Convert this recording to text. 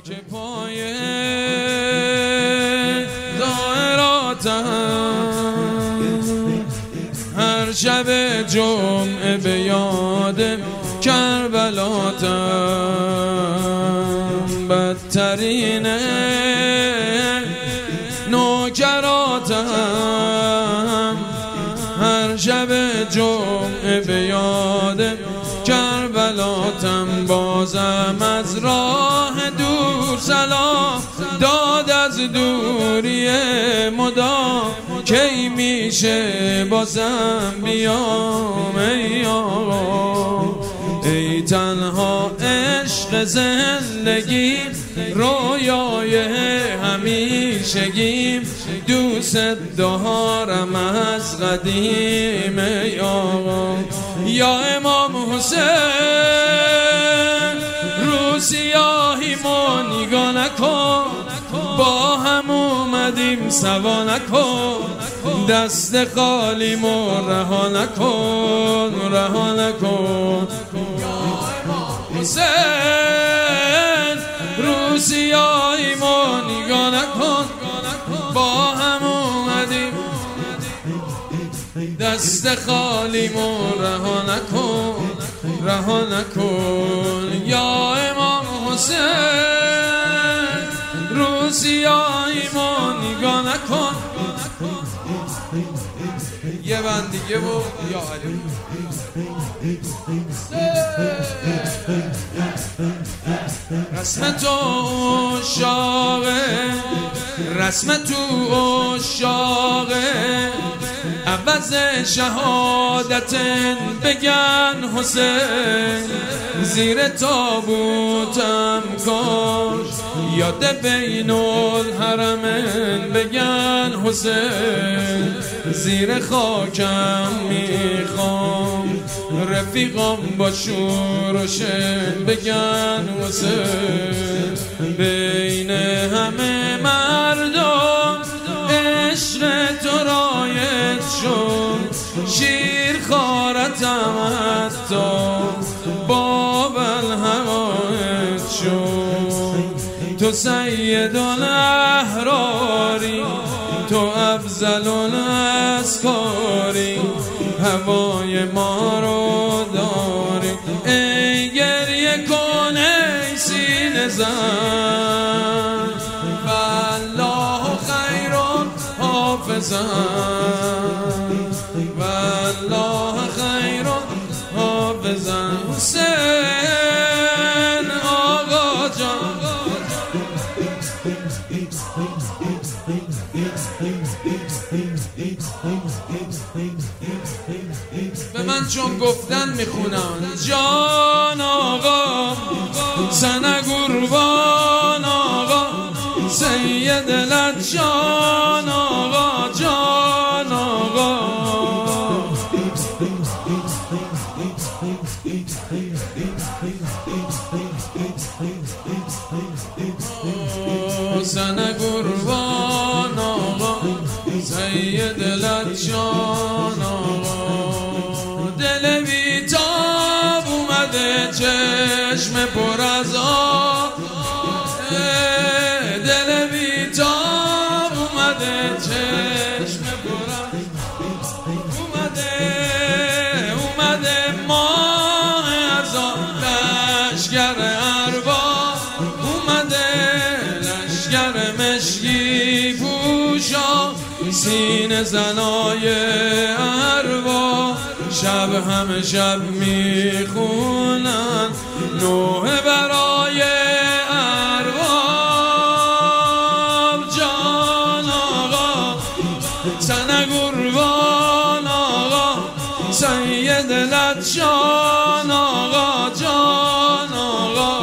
که پای دائراتم هر شب جمعه به یاد کربلاتم بدترین نوکراتم هر شب جمعه به یاد کربلاتم بازم از راه دور سلام داد از دوری مدام کی میشه بازم بیام ای آقا ای تنها عشق زندگی رویای همیشگیم دوست دارم از قدیم ای آقا یا امام حسین رو سیاهیمو نگاه نکن با هم اومدیم سوا نکن دست خالیمو رها نکن رها نکن یا امام حسین رو سیاهیمو نگاه نکن با هم اومدیم دست خالیمو رها نکن رها نکن یا امام حسین رو سیاهیمو نگاه نکن یه بند دیگه و یا علی رسم تو عشاقه رسم تو عشاقه عوض شهادت بگن حسین زیر تابوتم کاش یاد بین الحرمین بگن حسین زیر خاکم میخوام رفیقام با شور و شن بگن حسین بین همه مردم عشق تو رایت شد شیر خارتم حتی باب الهوایت شد تو سید الاحراری تو افضل الاسکاری هوای ما رو داری ای گریه کن ای سینه زن والله خیر حافظا والله خیر حافظا حسین آقا جان به من چون گفتن میخونم جان آقا سنه قربان آقا سید لد جان آقا جان آقا سنه قربان آقا سید لد جان آقا دل بیتاب اومده چشم پر از آب دل بیتاب اومده چشم پر از اومده ماه از لشگر ارباب اومده لشگر مشکی پوشا سینه زنای ارباب شب همه شب میخونن نوحه برای ارباب جان آقا سنه قربان آقا سید لد جان آقا جان آقا